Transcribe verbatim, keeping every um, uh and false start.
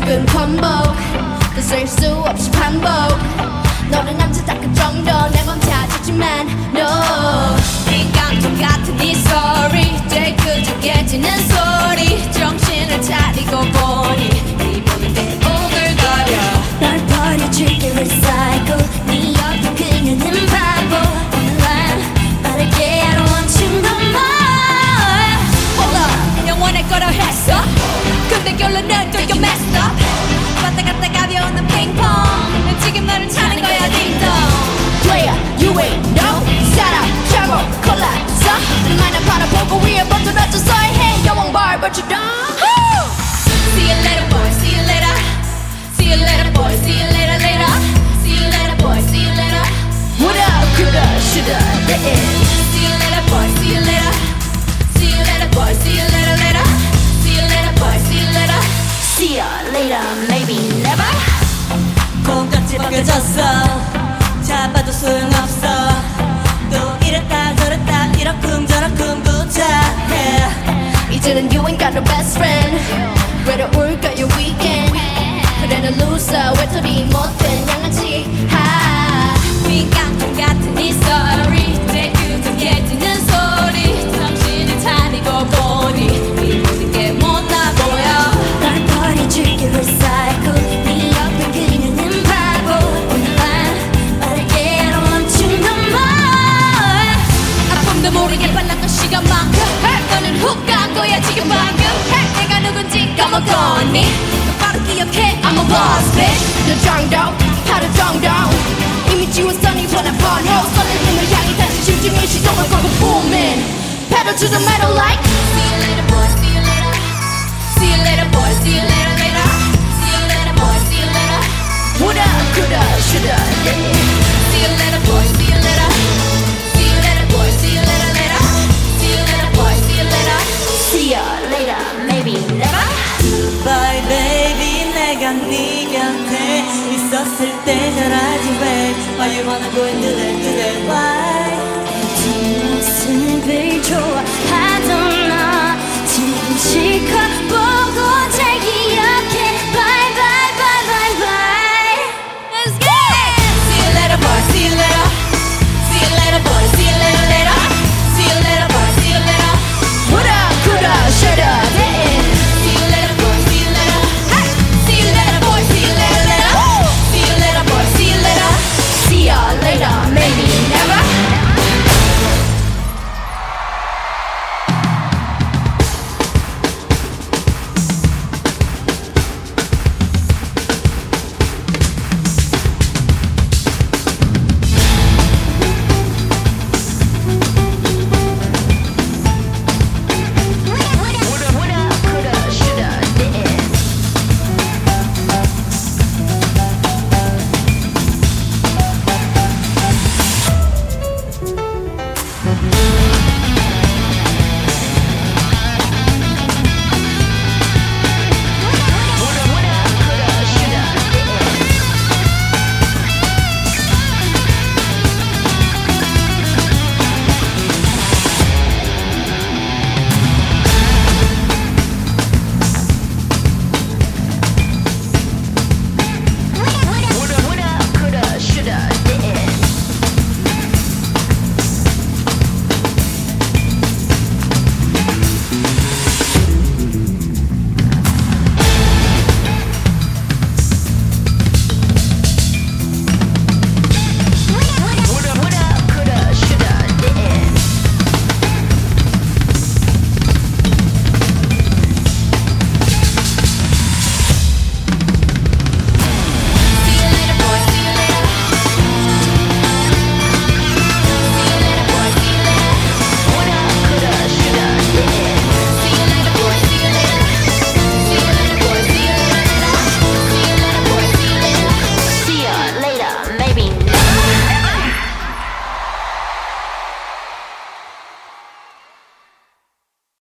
붉은 번복 또 쓸 수 없이 반복 너는 남자답게 정도 내 맘 찾았지만 no 인간통 같은 네 소리 이제 그저 깨지는 소리 정신을 차리고 보니 네 모든 게 오글거려 널 버려줄게 recycle 네 옆에 그녀는 바보 오늘 난 빠르게 I don't want you no more Hold up 영원할 거라 했어 근데 결론은 또 you're messed up 왔다 갔다 가벼운 넌 핑퐁 난 지금 너를 찾는 거야 딩동 Player you ain't no setup trouble collapse 너만을 바라보고 위에 번들어져서 해 영웅 bar but you don't See you later boy see you later See you later boy see you later later See you later boy see you later What up coulda shoulda yeah See you later boy see you later See you later boy see you later later See you later boy see you later See you later maybe never 콩깍지 벗겨졌어 잡아도 소용없어 또 이랬다 저랬다 이러쿵저러쿵 구차해 이제는 you ain't got no best friend 외로울까 your weekend 그래 너 loser 외톨이 못된 양아치 하 민간통 같은 네 story 이제 그저 깨지는 소리 정신을 차리고 보니 이 모든 게 못나 보여 널 버려줄게 recycle 네 옆에 그녀는 바보 오늘 난 빠르게 I don't want you no more 아픔도 모르게 빨랐던 시간만큼 너는 훅 간 거야 지금 방금 내가 누군지 까먹었니 너 바로 기억해 I'm a boss bitch 너 정도 하루 정도 이미 지웠어 네 뻔한 번호 쏟는 힘을 향해 다시 심중히 시동을 걸고 booming pedal to the metal like See you later boy see you later See you later boy see you later later See you later boy see you later Woulda coulda shoulda yeah See you later boy see you later See you later boy see you later later See you later boy see you later See you later maybe never Bye baby 내가 네 곁에 있었을 때 잘 알지 babe Why you wanna go into that